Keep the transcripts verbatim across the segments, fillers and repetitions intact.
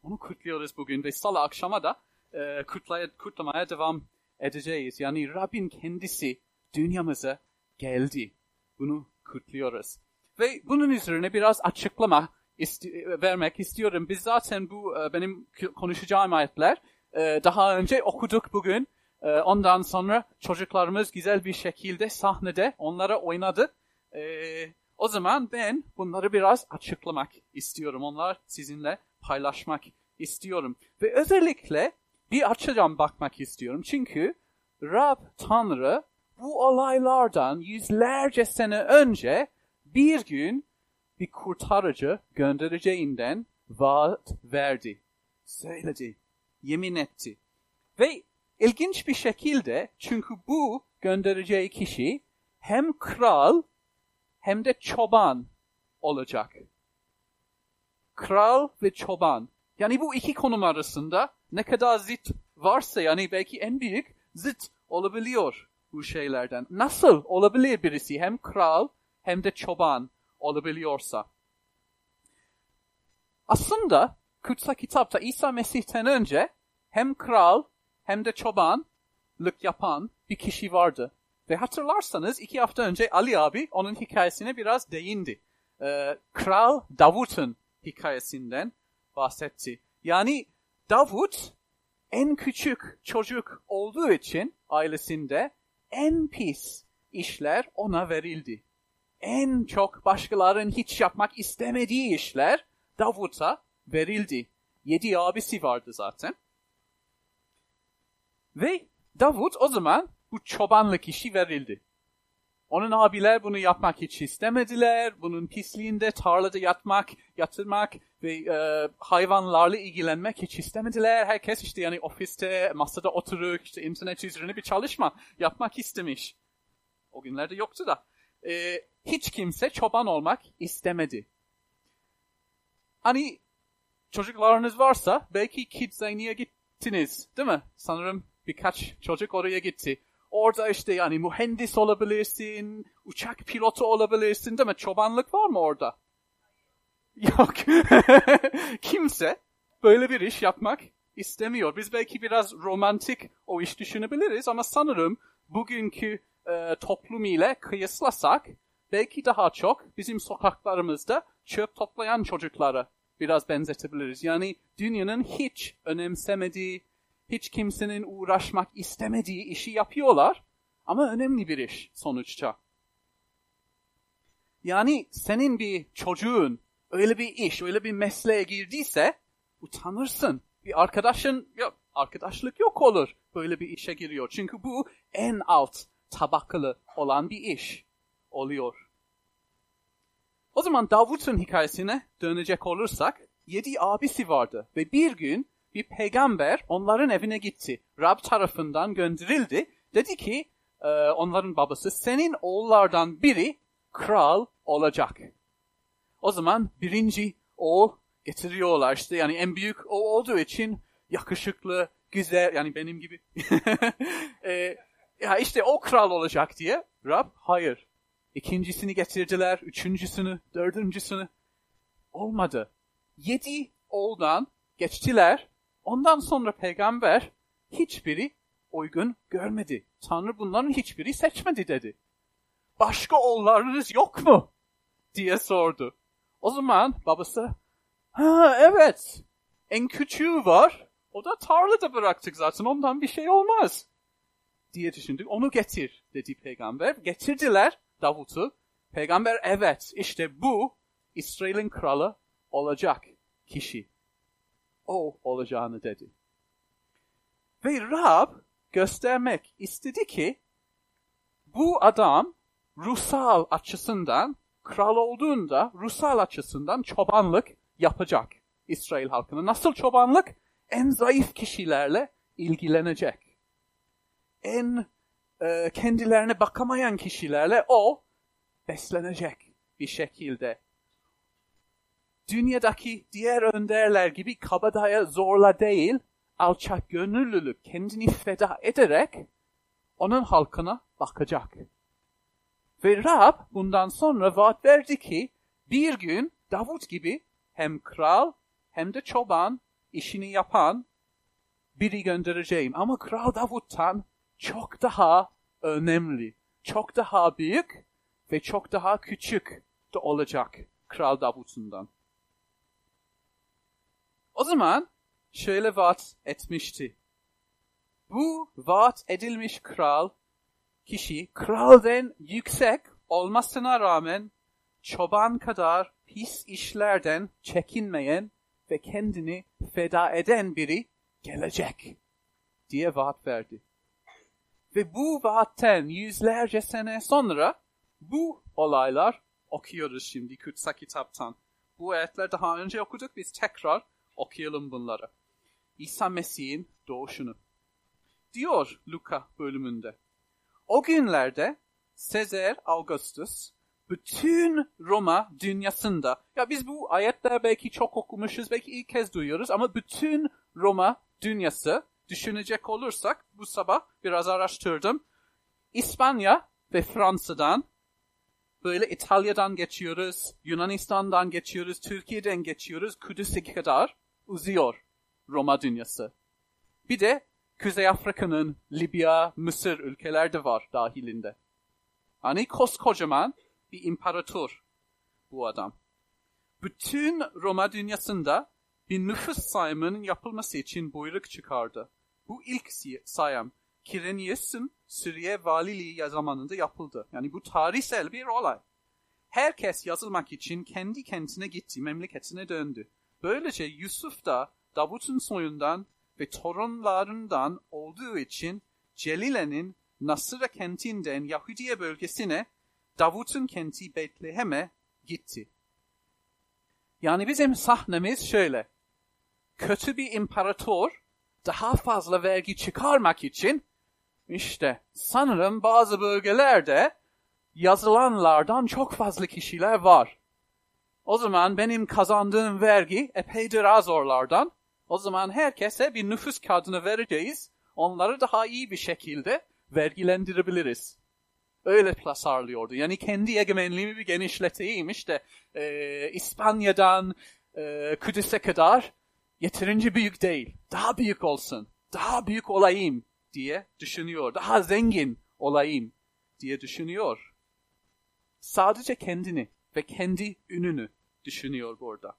Onu kutluyoruz bugün ve salı akşama da e, kutlaya, kutlamaya devam edeceğiz. Yani Rabbin kendisi dünyamıza geldi. Bunu kutluyoruz. Ve bunun üzerine biraz açıklama isti- vermek istiyorum. Biz zaten bu e, benim konuşacağım ayetler e, daha önce okuduk bugün. E, ondan sonra çocuklarımız güzel bir şekilde sahnede onlara oynadı. E, o zaman ben bunları biraz açıklamak istiyorum. Onlar sizinle paylaşmak istiyorum. Ve özellikle bir açıdan bakmak istiyorum. Çünkü Rab Tanrı bu olaylardan yüzlerce sene önce bir gün bir kurtarıcı göndereceğinden vaat verdi, söyledi, yemin etti. Ve ilginç bir şekilde çünkü bu göndereceği kişi hem kral hem de çoban olacak. Kral ve çoban. Yani bu iki konum arasında ne kadar zıt varsa yani belki en büyük zıt olabiliyor bu şeylerden. Nasıl olabilir birisi hem kral hem de çoban olabiliyorsa? Aslında kutsal kitapta İsa Mesih'ten önce hem kral hem de çobanlık yapan bir kişi vardı. Ve hatırlarsanız iki hafta önce Ali abi onun hikayesine biraz değindi. Ee, Kral Davut'un hikayesinden bahsetti. Yani Davut en küçük çocuk olduğu için ailesinde en pis işler ona verildi. En çok başkalarının hiç yapmak istemediği işler Davut'a verildi. Yedi abisi vardı zaten. Ve Davut o zaman bu çobanlık işi verildi. Onun abiler bunu yapmak hiç istemediler. Bunun pisliğinde tarlada yatmak, yatırmak ve e, hayvanlarla ilgilenmek hiç istemediler. Herkes işte yani ofiste, masada oturup işte internet üzerine bir çalışma yapmak istemiş. O günlerde yoktu da. E, hiç kimse çoban olmak istemedi. Hani çocuklarınız varsa belki Kidzania'ya gittiniz, değil mi? Sanırım birkaç çocuk oraya gitti. Orada işte yani mühendis olabilirsin, uçak pilotu olabilirsin, değil mi? Çobanlık var mı orada? Yok. Kimse böyle bir iş yapmak istemiyor. Biz belki biraz romantik o iş düşünebiliriz ama sanırım bugünkü e, toplum ile kıyaslasak belki daha çok bizim sokaklarımızda çöp toplayan çocuklara biraz benzetebiliriz. Yani dünyanın hiç önemsemediği, hiç kimsenin uğraşmak istemediği işi yapıyorlar ama önemli bir iş sonuçta. Yani senin bir çocuğun öyle bir iş, öyle bir mesleğe girdiyse utanırsın. Bir arkadaşın, yok, arkadaşlık yok olur böyle bir işe giriyor. Çünkü bu en alt tabakalı olan bir iş oluyor. O zaman Davut'un hikayesine dönecek olursak yedi abisi vardı ve bir gün bir peygamber onların evine gitti. Rab tarafından gönderildi. Dedi ki e, onların babası senin oğullardan biri kral olacak. O zaman birinci oğul getiriyorlar işte yani en büyük o olduğu için yakışıklı, güzel yani benim gibi. e, ya işte o kral olacak diye Rab hayır. İkincisini getirdiler, üçüncüsünü, dördüncüsünü. Olmadı. Yedi oğuldan geçtiler. Ondan sonra peygamber hiçbiri uygun görmedi. Tanrı bunların hiçbiri seçmedi dedi. Başka oğullarınız yok mu? Diye sordu. O zaman babası, ha evet en küçüğü var. O da tarlada bıraktık zaten ondan bir şey olmaz. Diye düşündük. Onu getir dedi peygamber. Getirdiler Davut'u. Peygamber evet işte bu İsrail'in kralı olacak kişi. O olacağını dedi. Ve Rab göstermek istedi ki bu adam ruhsal açısından kral olduğunda ruhsal açısından çobanlık yapacak İsrail halkına. Nasıl çobanlık? En zayıf kişilerle ilgilenecek. En e, kendilerine bakamayan kişilerle o beslenecek bir şekilde. Dünyadaki diğer önderler gibi kabadaya zorla değil, alçak gönüllülük kendini feda ederek onun halkına bakacak. Ve Rab bundan sonra vaat verdi ki bir gün Davut gibi hem kral hem de çoban işini yapan biri göndereceğim. Ama Kral Davut'tan çok daha önemli, çok daha büyük ve çok daha küçük de olacak Kral Davut'undan. O zaman şöyle vaat etmişti. Bu vaat edilmiş kral, kişi kraldan yüksek olmasına rağmen çoban kadar pis işlerden çekinmeyen ve kendini feda eden biri gelecek diye vaat verdi. Ve bu vaatten yüzlerce sene sonra bu olaylar okuyoruz şimdi kutsal kitaptan. Bu ayetler daha önce okuduk, biz tekrar okuyalım bunları. İsa Mesih'in doğuşunu. Diyor Luka bölümünde. O günlerde Sezar Augustus bütün Roma dünyasında, ya biz bu ayetler belki çok okumuşuz, belki ilk kez duyuyoruz ama bütün Roma dünyası düşünecek olursak bu sabah biraz araştırdım. İspanya ve Fransa'dan, böyle İtalya'dan geçiyoruz, Yunanistan'dan geçiyoruz, Türkiye'den geçiyoruz, Kudüs'e kadar uzuyor Roma dünyası. Bir de Kuzey Afrika'nın Libya, Mısır ülkeler de var dahilinde. Hani koskocaman bir imparator bu adam. Bütün Roma dünyasında bir nüfus sayımının yapılması için buyruk çıkardı. Bu ilk sayım Kirenius'un Suriye valiliği zamanında yapıldı. Yani bu tarihsel bir olay. Herkes yazılmak için kendi kentine gitti, memleketine döndü. Böylece Yusuf da Davut'un soyundan ve torunlarından olduğu için Celile'nin Nasıra kentinden Yahudiye bölgesine, Davut'un kenti Betlehem'e gitti. Yani bizim sahnemiz şöyle. Kötü bir imparator daha fazla vergi çıkarmak için işte sanırım bazı bölgelerde yazılanlardan çok fazla kişiler var. O zaman benim kazandığım vergi epeydir az oralardan. O zaman herkese bir nüfus kağıdını vereceğiz. Onları daha iyi bir şekilde vergilendirebiliriz. Öyle tasarlıyordu. Yani kendi egemenliğimi bir genişleteyim. İşte e, İspanya'dan e, Kudüs'e kadar yeterince büyük değil. Daha büyük olsun. Daha büyük olayım diye düşünüyor. Daha zengin olayım diye düşünüyor. Sadece kendini ve kendi ününü düşünüyor burada.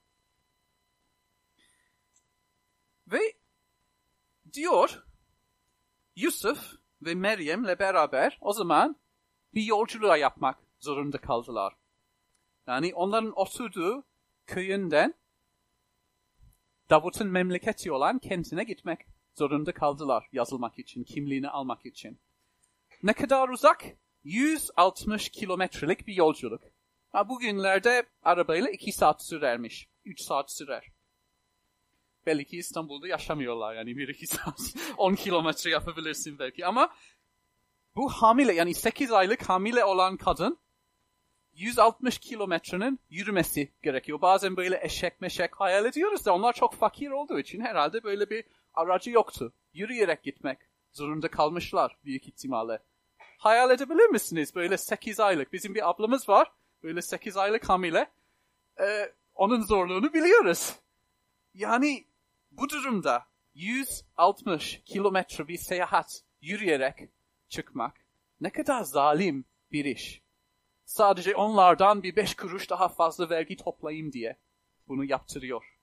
Ve diyor Yusuf ve Meryem'le beraber o zaman bir yolculuğa yapmak zorunda kaldılar. Yani onların oturduğu köyünden Davut'un memleketi olan kentine gitmek zorunda kaldılar yazılmak için, kimliğini almak için. Ne kadar uzak? yüz altmış kilometrelik bir yolculuk. Ha, bugünlerde arabayla iki saat sürermiş. üç saat sürer. Belki İstanbul'da yaşamıyorlar yani bir iki saat. on kilometre yapabilirsin belki ama bu hamile yani sekiz aylık hamile olan kadın yüz altmış kilometrenin yürümesi gerekiyor. Bazen böyle eşek meşek hayal ediyoruz da onlar çok fakir olduğu için herhalde böyle bir aracı yoktu. Yürüyerek gitmek zorunda kalmışlar büyük ihtimalle. Hayal edebilir misiniz? Böyle sekiz aylık. Bizim bir ablamız var. Böyle sekiz aylık hamile. Ee, onun zorluğunu biliyoruz. Yani bu durumda yüz altmış kilometre bir seyahat yürüyerek çıkmak ne kadar zalim bir iş. Sadece onlardan bir beş kuruş daha fazla vergi toplayayım diye bunu yaptırıyor.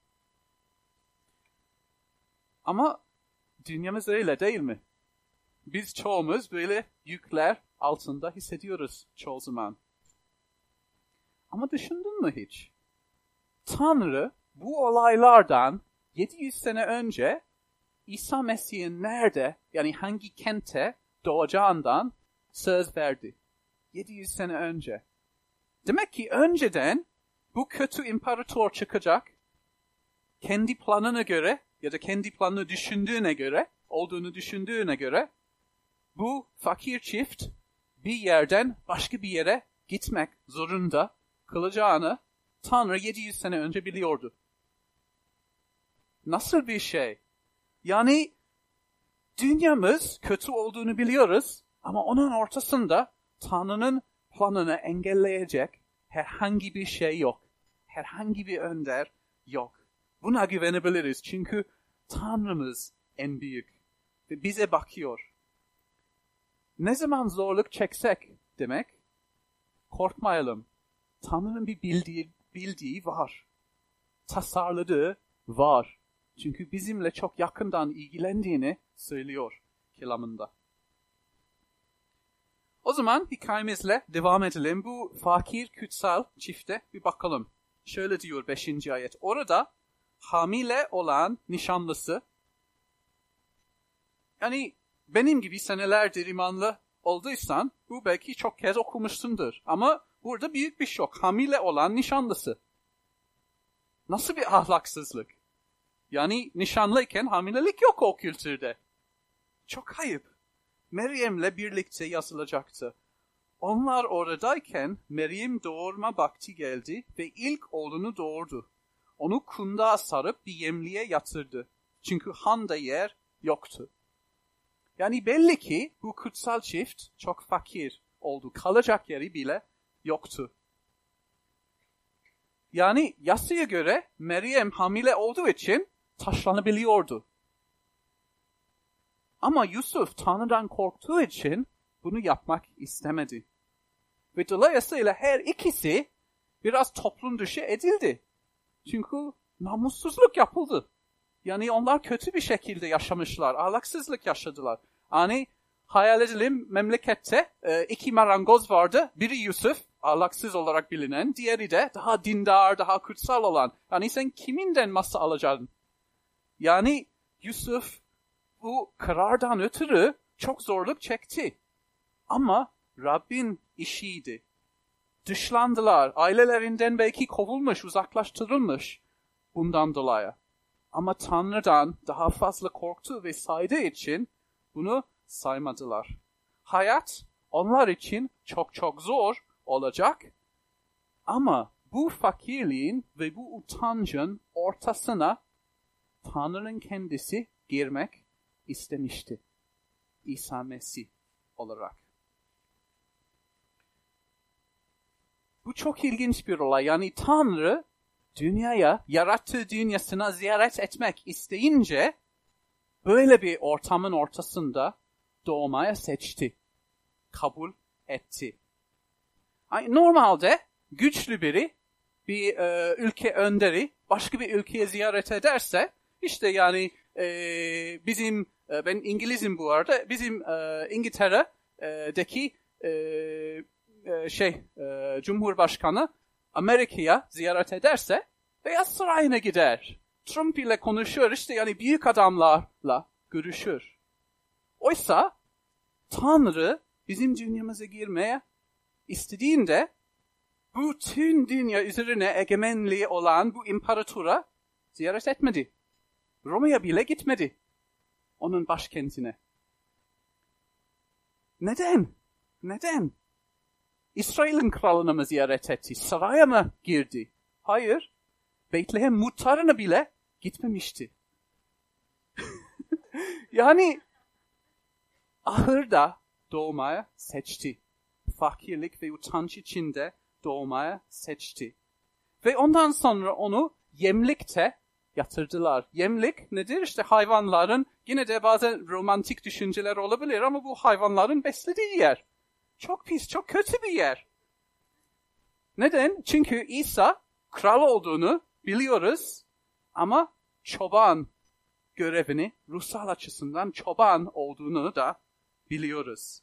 Ama dünyamız öyle değil mi? Biz çoğumuz böyle yükler altında hissediyoruz çoğu zaman. Ama düşündün mü hiç? Tanrı bu olaylardan yedi yüz sene önce İsa Mesih'in nerede, yani hangi kente doğacağından söz verdi. yedi yüz sene önce. Demek ki önceden bu kötü imparator çıkacak, kendi planına göre ya da kendi planını düşündüğüne göre, olduğunu düşündüğüne göre bu fakir çift bir yerden başka bir yere gitmek zorunda kalacağını Tanrı yedi yüz sene önce biliyordu. Nasıl bir şey? Yani dünyamız kötü olduğunu biliyoruz ama onun ortasında Tanrı'nın planını engelleyecek herhangi bir şey yok. Herhangi bir önder yok. Buna güvenebiliriz çünkü Tanrımız en büyük ve bize bakıyor. Ne zaman zorluk çeksek demek, korkmayalım. Tanrı'nın bir bildiği, bildiği var. Tasarladığı var. Çünkü bizimle çok yakından ilgilendiğini söylüyor kelamında. O zaman hikayemizle devam edelim. Bu fakir kutsal çifte bir bakalım. Şöyle diyor beşinci ayet. Orada hamile olan nişanlısı, yani benim gibi senelerdir imanlı olduysan bu belki çok kez okumuşsundur. Ama burada büyük bir şok. Hamile olan nişanlısı. Nasıl bir ahlaksızlık? Yani nişanlıyken hamilelik yok o kültürde. Çok ayıp. Meryem'le birlikte yazılacaktı. Onlar oradayken Meryem doğurma vakti geldi ve ilk oğlunu doğurdu. Onu kundağa sarıp bir yemliğe yatırdı. Çünkü handa yer yoktu. Yani belli ki bu kutsal çift çok fakir oldu. Kalacak yeri bile yoktu. Yani yasaya göre Meryem hamile olduğu için taşlanabiliyordu. Ama Yusuf Tanrı'dan korktuğu için bunu yapmak istemedi. Ve dolayısıyla her ikisi biraz toplum dışı edildi. Çünkü namussuzluk yapıldı. Yani onlar kötü bir şekilde yaşamışlar, ahlaksızlık yaşadılar. Hani hayal edelim, memlekette e, iki marangoz vardı. Biri Yusuf, ahlaksız olarak bilinen, diğeri de daha dindar, daha kutsal olan. Yani sen kiminden masa alacaksın? Yani Yusuf bu karardan ötürü çok zorluk çekti. Ama Rabbin işiydi. Dışlandılar, ailelerinden belki kovulmuş, uzaklaştırılmış bundan dolayı. Ama Tanrı'dan daha fazla korktu ve saydığı için bunu saymadılar. Hayat onlar için çok çok zor olacak. Ama bu fakirliğin ve bu utancın ortasına Tanrı'nın kendisi girmek istemişti. İsa Mesih olarak. Bu çok ilginç bir olay. Yani Tanrı dünyaya, yarattığı dünyasına ziyaret etmek isteyince böyle bir ortamın ortasında doğmaya seçti. Kabul etti. Yani normalde güçlü biri, bir e, ülke önderi başka bir ülkeye ziyaret ederse, işte yani e, bizim, e, ben İngilizim bu arada, bizim e, İngiltere'deki e, e, şey e, Cumhurbaşkanı Amerika'ya ziyaret ederse Beyaz Sarayı'na gider. Trump ile konuşur, işte yani büyük adamlarla görüşür. Oysa Tanrı bizim dünyamıza girmeye istediğinde bütün dünya üzerine egemenliği olan bu imparatora ziyaret etmedi. Roma'ya bile gitmedi. Onun başkentine. Neden? Neden? İsrail'in kralını mı ziyaret etti? Saraya mı girdi? Hayır. Beytlehem muhtarına bile gitmemişti. Yani ahırda doğmaya seçti. Fakirlik ve utanç içinde doğmaya seçti. Ve ondan sonra onu yemlikte yatırdılar. Yemlik nedir? İşte hayvanların, yine de bazen romantik düşünceler olabilir ama bu hayvanların beslediği yer. Çok pis, çok kötü bir yer. Neden? Çünkü İsa kral olduğunu biliyoruz ama çoban görevini, ruhsal açısından çoban olduğunu da biliyoruz.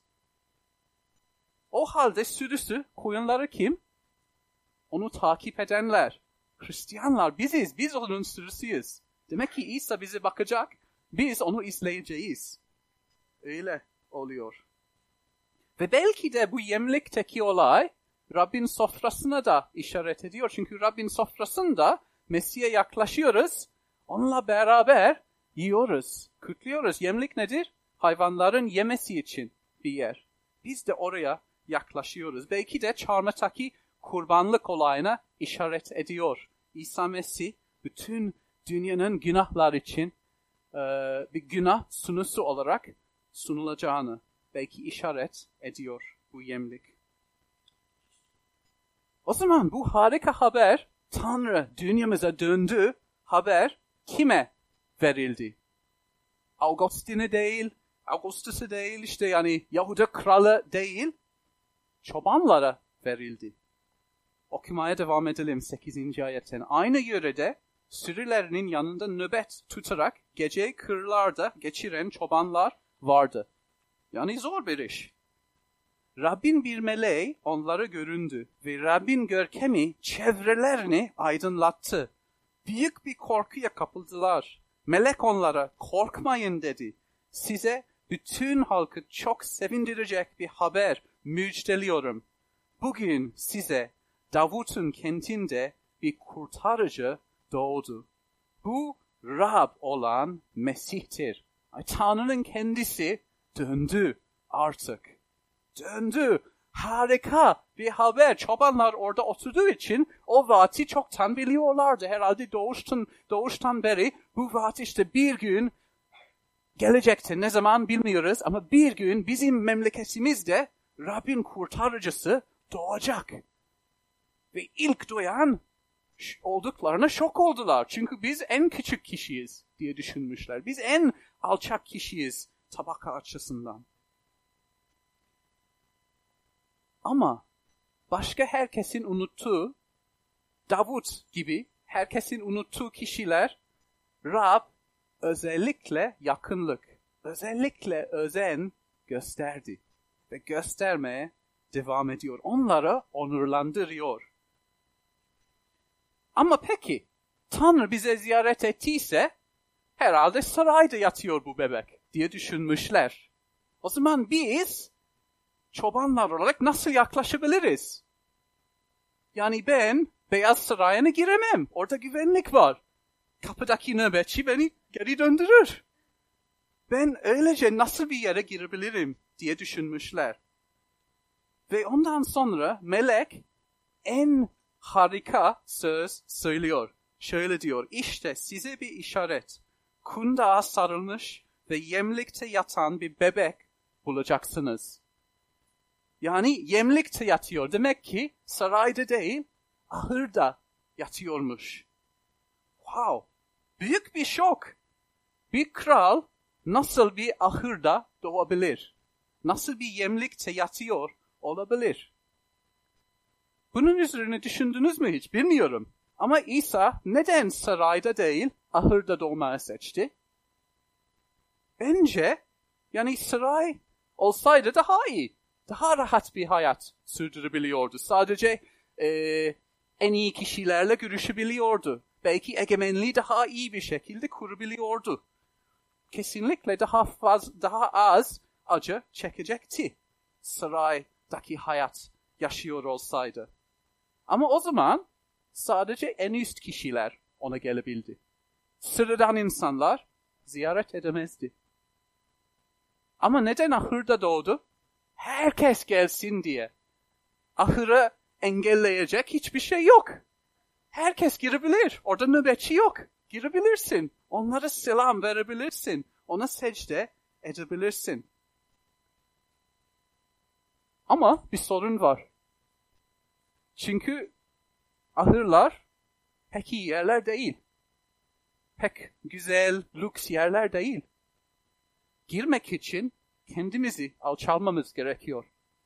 O halde sürüsü, koyunları kim? Onu takip edenler. Hristiyanlar biziz, biz onun sürüsüyüz. Demek ki İsa bize bakacak, biz onu izleyeceğiz. Öyle oluyor. Ve belki de bu yemlikteki olay Rabbin sofrasına da işaret ediyor. Çünkü Rabbin sofrasında Mesih'e yaklaşıyoruz, onunla beraber yiyoruz, kutluyoruz. Yemlik nedir? Hayvanların yemesi için bir yer. Biz de oraya yaklaşıyoruz. Belki de çarmıhtaki kurbanlık olayına işaret ediyor. İsa Mesih bütün dünyanın günahlar için e, bir günah sunusu olarak sunulacağını belki işaret ediyor bu yemlik. O zaman bu harika haber, Tanrı dünyamıza döndü haber kime verildi? Augustin'e değil, Augustus'e değil, işte yani Yahuda kralı değil, çobanlara verildi. Okumaya devam edelim sekizinci ayetten. Aynı yörede sürülerinin yanında nöbet tutarak geceyi kırlarda geçiren çobanlar vardı. Yani zor bir iş. Rabbin bir meleği onlara göründü ve Rabbin görkemi çevrelerini aydınlattı. Büyük bir korkuya kapıldılar. Melek onlara korkmayın dedi. Size bütün halkı çok sevindirecek bir haber müjdeliyorum. Bugün size Davut'un kentinde bir kurtarıcı doğdu. Bu Rab olan Mesih'tir. Ay, Tanrı'nın kendisi döndü artık. Döndü. Harika bir haber. Çobanlar orada oturduğu için o vaati çoktan biliyorlardı. Herhalde doğuştan, doğuştan beri bu vaat işte bir gün gelecekti. Ne zaman bilmiyoruz ama bir gün bizim memleketimizde Rabbin kurtarıcısı doğacak. Ve ilk duyan olduklarına şok oldular. Çünkü biz en küçük kişiyiz diye düşünmüşler. Biz en alçak kişiyiz tabaka açısından. Ama başka herkesin unuttuğu, Davut gibi herkesin unuttuğu kişiler, Rab özellikle yakınlık, özellikle özen gösterdi ve göstermeye devam ediyor. Onları onurlandırıyor. Ama peki, Tanrı bize ziyaret ettiyse, herhalde sarayda yatıyor bu bebek diye düşünmüşler. O zaman biz, çobanlar olarak nasıl yaklaşabiliriz? Yani ben Beyaz Sarayı'na giremem. Orada güvenlik var. Kapıdaki nöbetçi beni geri döndürür. Ben öylece nasıl bir yere girebilirim diye düşünmüşler. Ve ondan sonra melek en harika söz söylüyor. Şöyle diyor, işte size bir işaret. Kundağa sarılmış ve yemlikte yatan bir bebek bulacaksınız. Yani yemlikte yatıyor. Demek ki sarayda değil, ahırda yatıyormuş. Wow! Büyük bir şok. Bir kral nasıl bir ahırda doğabilir? Nasıl bir yemlikte yatıyor olabilir? Bunun üzerine düşündünüz mü hiç bilmiyorum. Ama İsa neden sarayda değil, ahırda doğmayı seçti? Bence yani saray olsaydı daha iyi. Daha rahat bir hayat sürdürebiliyordu. Sadece e, en iyi kişilerle görüşebiliyordu. Belki egemenliği daha iyi bir şekilde kurabiliyordu. Kesinlikle daha fazla, daha az acı çekecekti saraydaki hayat yaşıyor olsaydı. Ama o zaman sadece en üst kişiler ona gelebildi. Sıradan insanlar ziyaret edemezdi. Ama neden ahırda doğdu? Herkes gelsin diye. Ahırı engelleyecek hiçbir şey yok. Herkes girebilir. Orada nöbetçi yok. Girebilirsin. Onlara selam verebilirsin. Ona secde edebilirsin. Ama bir sorun var. Çünkü ahırlar pek iyi yerler değil. Pek güzel, lüks yerler değil. Girmek için kendimizi alçalmamız gerekiyor.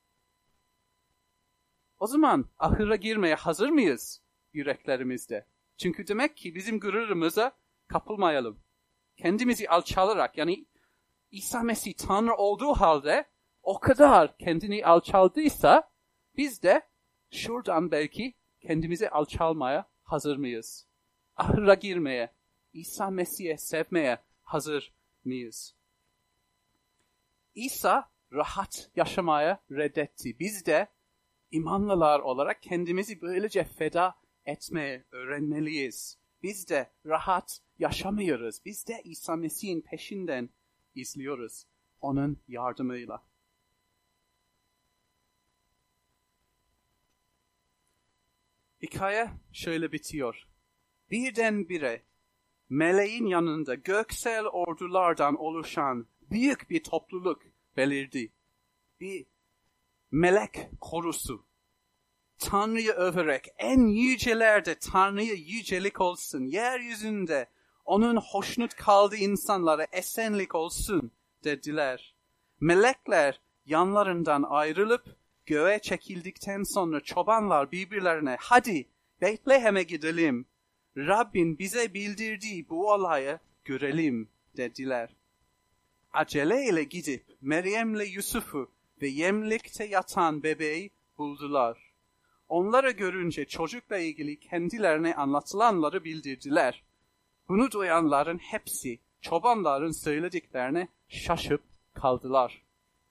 O zaman ahıra girmeye hazır mıyız yüreklerimizde? Çünkü demek ki bizim gururumuza kapılmayalım. Kendimizi alçalarak, yani İsa Mesih Tanrı olduğu halde o kadar kendini alçaldıysa biz de şuradan belki kendimizi alçalmaya hazır mıyız? Ahıra girmeye, İsa Mesih'e sevmeye hazır mıyız? İsa rahat yaşamaya reddetti. Biz de imanlılar olarak kendimizi böylece feda etmeye öğrenmeliyiz. Biz de rahat yaşamıyoruz. Biz de İsa Mesih'in peşinden izliyoruz. Onun yardımıyla. Hikaye şöyle bitiyor. Birdenbire meleğin yanında göksel ordulardan oluşan büyük bir topluluk belirdi. Bir melek korusu. Tanrı'yı överek en yücelerde Tanrı'ya yücelik olsun. Yeryüzünde onun hoşnut kaldığı insanlara esenlik olsun dediler. Melekler yanlarından ayrılıp göğe çekildikten sonra çobanlar birbirlerine hadi Betlehem'e gidelim. Rabbin bize bildirdiği bu olayı görelim dediler. Aceleyle gidip Meryem'le Yusuf'u ve yemlikte yatan bebeği buldular. Onları görünce çocukla ilgili kendilerine anlatılanları bildirdiler. Bunu duyanların hepsi çobanların söylediklerine şaşıp kaldılar.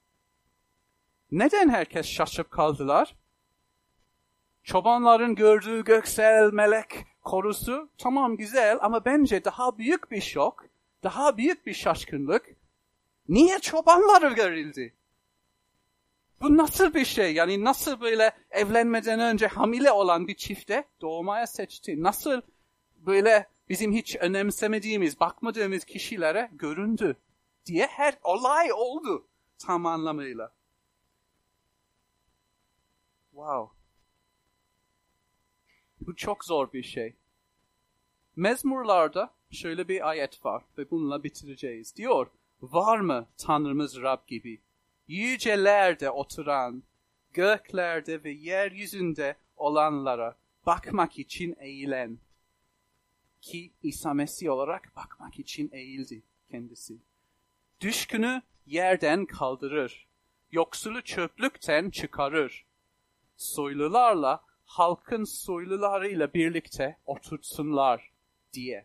Neden herkes şaşıp kaldılar? Çobanların gördüğü göksel melek korusu tamam güzel ama bence daha büyük bir şok, daha büyük bir şaşkınlık. Niye çobanlar görüldü? Bu nasıl bir şey? Yani nasıl böyle evlenmeden önce hamile olan bir çifte doğmaya seçti? Nasıl böyle bizim hiç önemsemediğimiz, bakmadığımız kişilere göründü diye her olay oldu tam anlamıyla. Wow. Bu çok zor bir şey. Mezmurlarda şöyle bir ayet var ve bununla bitireceğiz. Diyor, var mı Tanrımız Rab gibi? Yücelerde oturan, göklerde ve yeryüzünde olanlara bakmak için eğilen. Ki İsa Mesih olarak bakmak için eğildi kendisi. Düşkünü yerden kaldırır. Yoksulu çöplükten çıkarır. Soylularla halkın soylularıyla birlikte otursunlar diye.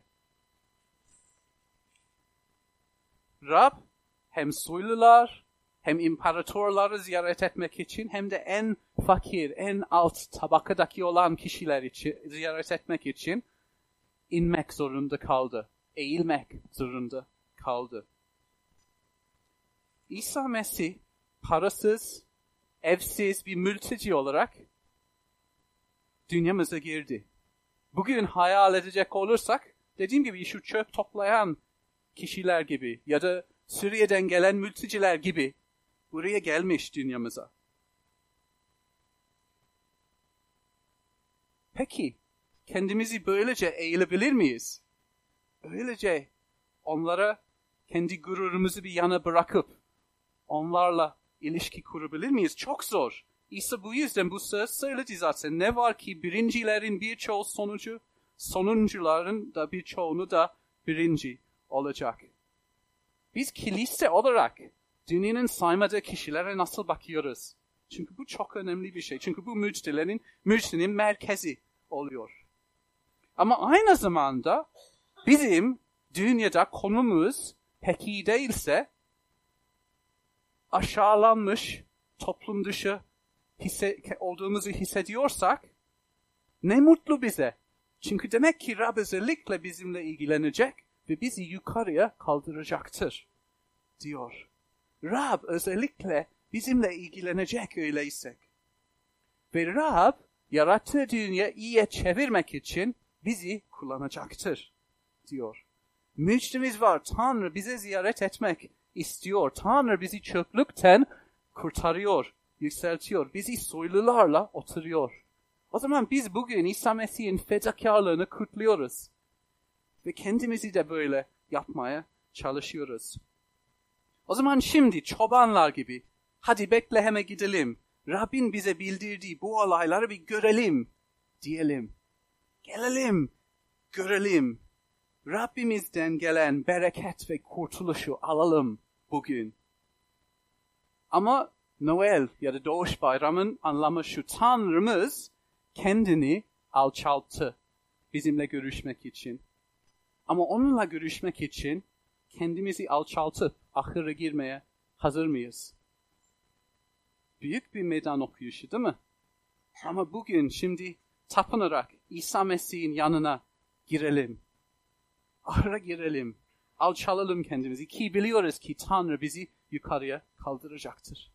Rab hem soylular hem imparatorları ziyaret etmek için hem de en fakir, en alt tabakadaki olan kişiler için ziyaret etmek için inmek zorunda kaldı. Eğilmek zorunda kaldı. İsa Mesih parasız, evsiz bir mülteci olarak dünyamıza girdi. Bugün hayal edecek olursak, dediğim gibi şu çöp toplayan kişiler gibi ya da Suriye'den gelen mülteciler gibi buraya gelmiş dünyamıza. Peki, kendimizi böylece eğilebilir miyiz? Öylece onlara kendi gururumuzu bir yana bırakıp onlarla ilişki kurabilir miyiz? Çok zor. İsa bu yüzden bu söz söyledi zaten. Ne var ki birincilerin birçoğu sonucu, sonuncuların da birçoğunu da birinci olacak. Biz kilise olarak dünyanın saymadığı kişilere nasıl bakıyoruz? Çünkü bu çok önemli bir şey. Çünkü bu müjdelerin, müjdenin merkezi oluyor. Ama aynı zamanda bizim dünyada konumuz pek iyi değilse aşağılanmış, toplum dışı hisse, olduğumuzu hissediyorsak ne mutlu bize. Çünkü demek ki Rab özellikle bizimle ilgilenecek ve bizi yukarıya kaldıracaktır diyor. Rab özellikle bizimle ilgilenecek öyleysek. Ve Rab yarattığı dünya iyiye çevirmek için bizi kullanacaktır diyor. Müjdemiz var. Tanrı bize ziyaret etmek istiyor. Tanrı bizi çöplükten kurtarıyor, yükseltiyor. Bizi soylularla oturuyor. O zaman biz bugün İsa Mesih'in fedakarlığını kutluyoruz. Ve kendimizi de böyle yapmaya çalışıyoruz. O zaman şimdi çobanlar gibi hadi Betlehem'e gidelim. Rabbin bize bildirdiği bu olayları bir görelim diyelim. Gelelim, görelim. Rabbimizden gelen bereket ve kurtuluşu alalım bugün. Ama Noel ya da Doğuş Bayramı'nın anlamı şu: Tanrımız kendini alçalttı bizimle görüşmek için. Ama onunla görüşmek için kendimizi alçaltıp ahıra girmeye hazır mıyız? Büyük bir meydan okuyuşu değil mi? Ama bugün şimdi tapınarak İsa Mesih'in yanına girelim. Ahıra girelim. Alçalalım kendimizi ki biliyoruz ki Tanrı bizi yukarıya kaldıracaktır.